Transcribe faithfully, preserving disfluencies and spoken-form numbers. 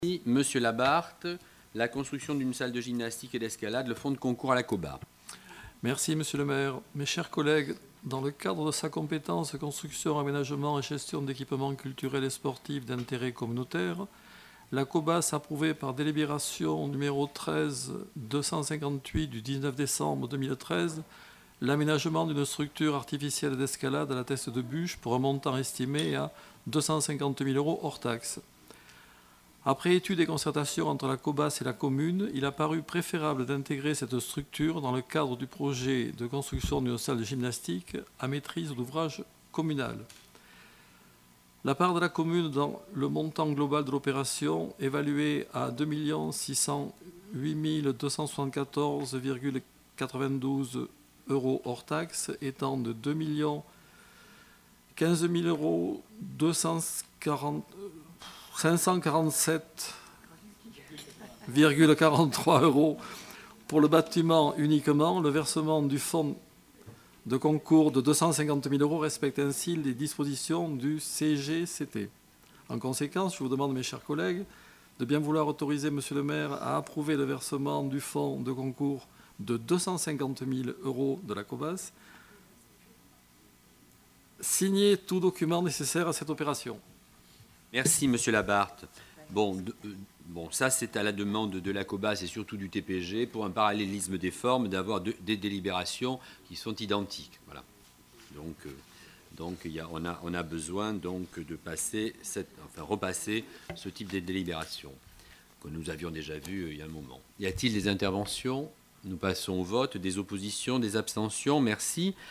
Monsieur Labarthe, la construction d'une salle de gymnastique et d'escalade, le fonds de concours à la COBA. Merci, Monsieur le maire. Mes chers collègues, dans le cadre de sa compétence construction, aménagement et gestion d'équipements culturels et sportifs d'intérêt communautaire, la COBA a approuvé par délibération numéro treize deux cent cinquante-huit du dix-neuf décembre deux mille treize l'aménagement d'une structure artificielle d'escalade à la Teste de Buch pour un montant estimé à deux cent cinquante mille euros hors taxes. Après étude et concertation entre la COBAS et la commune, il a paru préférable d'intégrer cette structure dans le cadre du projet de construction d'une salle de gymnastique à maîtrise d'ouvrage communal. La part de la commune dans le montant global de l'opération, évalué à deux millions six cent huit mille deux cent soixante-quatorze virgule quatre-vingt-douze euros hors taxes, étant de deux millions quinze mille euros deux cent quarante cinq cent quarante-sept virgule quarante-trois euros pour le bâtiment uniquement. Le versement du fonds de concours de deux cent cinquante mille euros respecte ainsi les dispositions du C G C T. En conséquence, je vous demande, mes chers collègues, de bien vouloir autoriser Monsieur le maire à approuver le versement du fonds de concours de deux cent cinquante mille euros de la COBAS, signer tout document nécessaire à cette opération. Merci, Monsieur Labarthe. Bon, de, euh, bon ça, c'est à la demande de la COBAS et surtout du T P G, pour un parallélisme des formes, d'avoir de, des délibérations qui sont identiques. Voilà. Donc, euh, donc il y a, on, a, on a besoin donc de passer, cette, enfin, repasser ce type de délibération que nous avions déjà vu euh, il y a un moment. Y a-t-il des interventions? Nous passons au vote. Des oppositions, des abstentions? Merci.